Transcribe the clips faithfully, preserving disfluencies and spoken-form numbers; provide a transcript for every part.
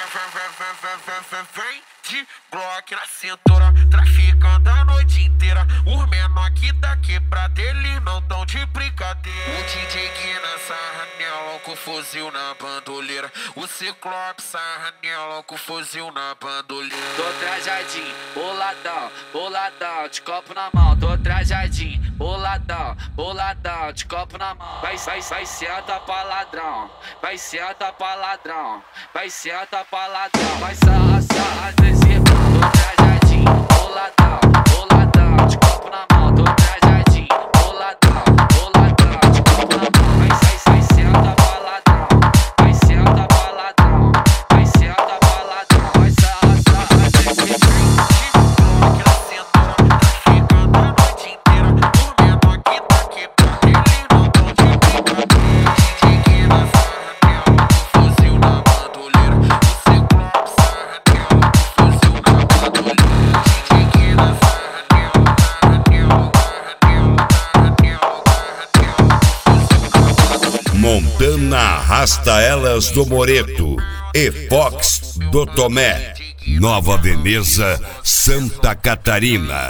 Vem de Glock na cintura, traficando a noite inteira. Os menor que da quebrada, eles não tão de brincadeira. O D J que na sarra nela com fuzil na bandoleira. O Ciclope sarra nela com fuzil na bandoleira. Tô trajadinho, boladão, boladão, de copo na mão. Tô trajadinho, boladão, boladão, de copo na mão. Vai, vai, vai, senta pra ladrão, vai, senta pra ladrão, vai, senta pra ladrão. Vai, sarra, sarra, desse tô trajadinho, boladão, boladão, de copo na mão. Tô trajadinho, boladão, boladão, de copo na mão. Vai, vai, vai, senta pra ladrão, vai, senta pra ladrão, vai, senta pra ladrão. Vai, sarra, sarra, desse Montana Arrasta Elas do Moreto e Fox do Tomé, Nova Veneza, Santa Catarina.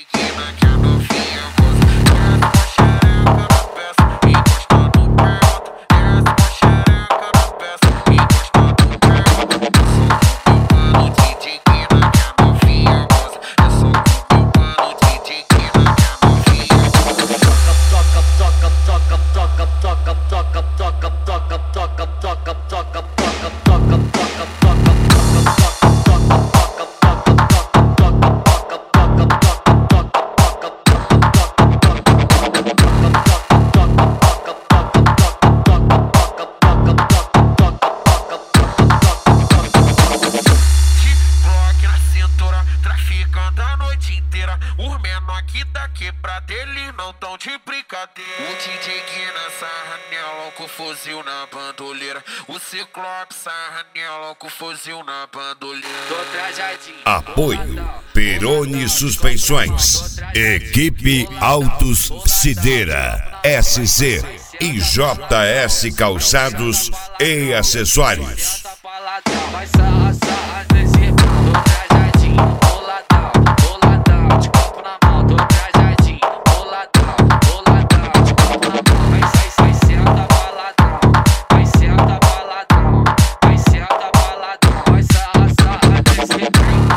Os menor que da quebrada, eles não tão de brincadeira. O D J que na sarra nela com fuzil na bandoleira. O Ciclope sarra nela com fuzil na bandoleira. Tô trajadinho. Apoio Peroni Suspensões, Equipe Autos Cideira, S C e J S Calçados e Acessórios. Vai, sarra, sarra, desse tô trajadinho, boladão, boladão, de copo na mão. Tô trajadinho, boladão, boladão, de copo na mão. Vai, vai, vai, senta pra ladrão, vai, senta pra ladrão, vai, senta pra ladrão. Vai, sarra, sarra, desse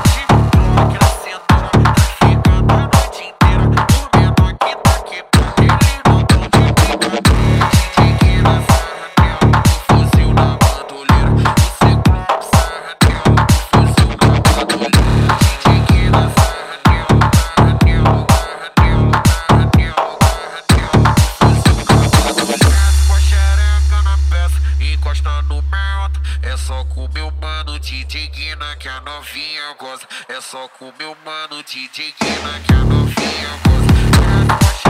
é só com meu mano D J Guina que a novinha goza. É só com meu mano D J Guina que a novinha goza.